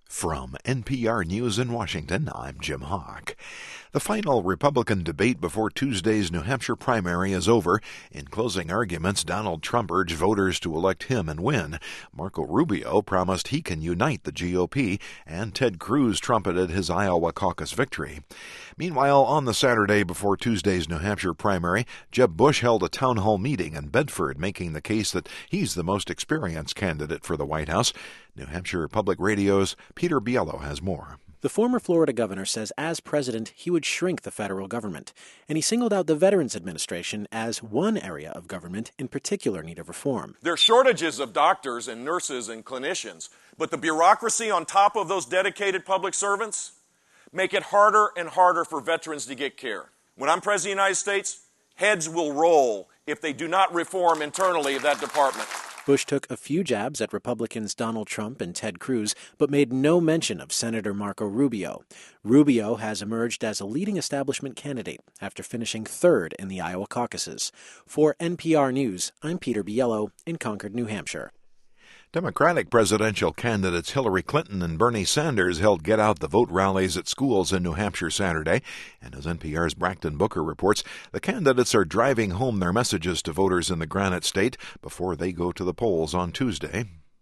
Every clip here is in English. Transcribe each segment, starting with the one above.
From NPR News in Washington, I'm Jim Hawk. The final Republican debate before Tuesday's New Hampshire primary is over. In closing arguments, Donald Trump urged voters to elect him and win. Marco Rubio promised he can unite the GOP, and Ted Cruz trumpeted his Iowa caucus victory. Meanwhile, on the Saturday before Tuesday's New Hampshire primary, Jeb Bush held a town hall meeting in Bedford, making the case that he's the most experienced candidate for the White House. New Hampshire Public Radio's Peter Biello has more. The former Florida governor says as president, he would shrink the federal government, and he singled out the Veterans Administration as one area of government in particular need of reform. There are shortages of doctors and nurses and clinicians, but the bureaucracy on top of those dedicated public servants make it harder and harder for veterans to get care. When I'm President of the United States, heads will roll if they do not reform internally that department. Bush took a few jabs at Republicans Donald Trump and Ted Cruz, but made no mention of Senator Marco Rubio. Rubio has emerged as a leading establishment candidate after finishing third in the Iowa caucuses. For NPR News, I'm Peter Biello in Concord, New Hampshire. Democratic presidential candidates Hillary Clinton and Bernie Sanders held get-out-the-vote rallies at schools in New Hampshire Saturday. And as NPR's Brackton Booker reports, the candidates are driving home their messages to voters in the Granite State before they go to the polls on Tuesday.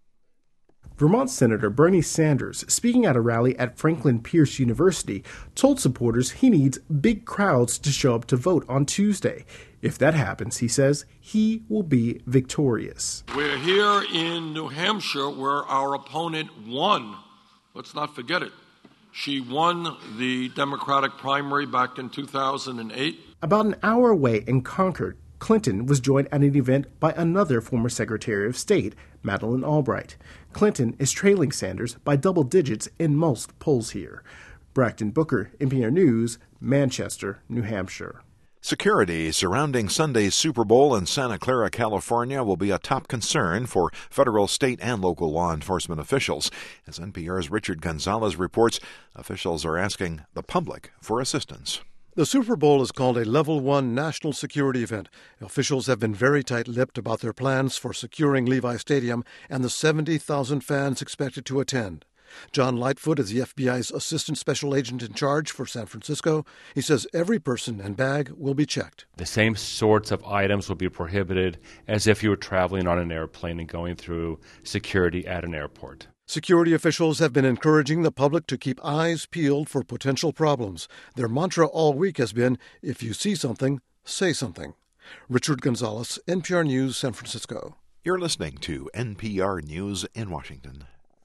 Vermont Senator Bernie Sanders, speaking at a rally at Franklin Pierce University, told supporters he needs big crowds to show up to vote on Tuesday. If that happens, he says, he will be victorious. We're here in New Hampshire where our opponent won. Let's not forget it. She won the Democratic primary back in 2008. About an hour away in Concord, Clinton was joined at an event by another former Secretary of State, Madeleine Albright. Clinton is trailing Sanders by double digits in most polls here. Brackton Booker, NPR News, Manchester, New Hampshire. Security surrounding Sunday's Super Bowl in Santa Clara, California will be a top concern for federal, state, and local law enforcement officials. As NPR's Richard Gonzalez reports, officials are asking the public for assistance. The Super Bowl is called a Level 1 national security event. Officials have been very tight-lipped about their plans for securing Levi Stadium and the 70,000 fans expected to attend. John Lightfoot is the FBI's assistant special agent in charge for San Francisco. He says every person and bag will be checked. The same sorts of items will be prohibited as if you were traveling on an airplane and going through security at an airport. Security officials have been encouraging the public to keep eyes peeled for potential problems. Their mantra all week has been, if you see something, say something. Richard Gonzalez, NPR News, San Francisco. You're listening to NPR News in Washington.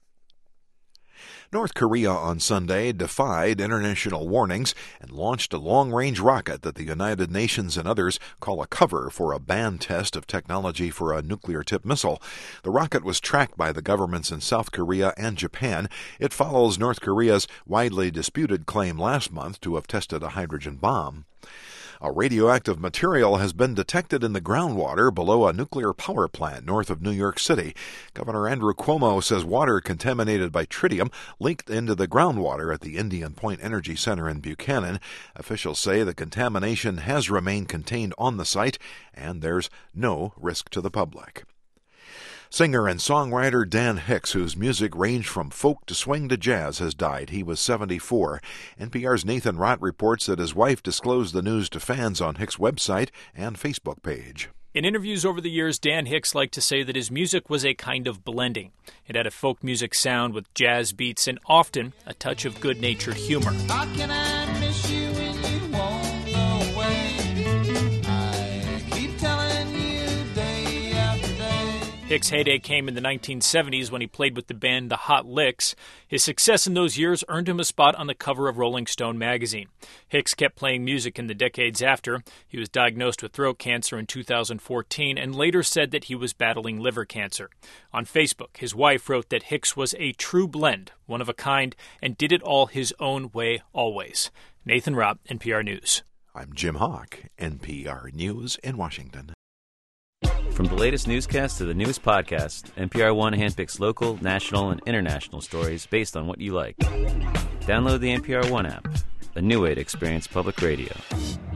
North Korea on Sunday defied international warnings and launched a long-range rocket that the United Nations and others call a cover for a banned test of technology for a nuclear-tipped missile. The rocket was tracked by the governments in South Korea and Japan. It follows North Korea's widely disputed claim last month to have tested a hydrogen bomb. A radioactive material has been detected in the groundwater below a nuclear power plant north of New York City. Governor Andrew Cuomo says water contaminated by tritium leaked into the groundwater at the Indian Point Energy Center in Buchanan. Officials say the contamination has remained contained on the site, and there's no risk to the public. Singer and songwriter Dan Hicks, whose music ranged from folk to swing to jazz, has died. He was 74. NPR's Nathan Rott reports that his wife disclosed the news to fans on Hicks' website and Facebook page. In interviews over the years, Dan Hicks liked to say that his music was a kind of blending. It had a folk music sound with jazz beats and often a touch of good-natured humor. How can I miss you when you won't go away? I keep telling you day after day. Hicks' heyday came in the 1970s when he played with the band The Hot Licks. His success in those years earned him a spot on the cover of Rolling Stone magazine. Hicks kept playing music in the decades after. He was diagnosed with throat cancer in 2014 and later said that he was battling liver cancer. On Facebook, his wife wrote that Hicks was a true blend, one of a kind, and did it all his own way always. Nathan Rott, NPR News. I'm Jim Hawk, NPR News in Washington. From the latest newscast to the newest podcast, NPR One handpicks local, national, and international stories based on what you like. Download the NPR One app, a new way to experience public radio.